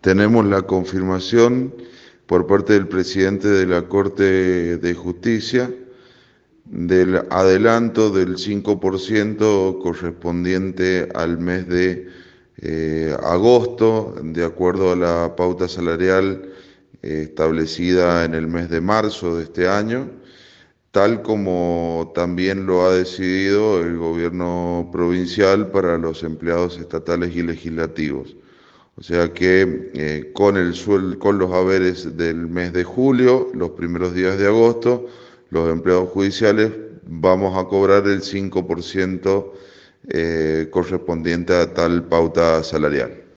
Tenemos la confirmación por parte del presidente de la Corte de Justicia del adelanto del 5% correspondiente al mes de agosto, de acuerdo a la pauta salarial establecida en el mes de marzo de este año, tal como también lo ha decidido el gobierno provincial para los empleados estatales y legislativos. O sea que con los haberes del mes de julio, los primeros días de agosto, los empleados judiciales vamos a cobrar el 5% correspondiente a tal pauta salarial.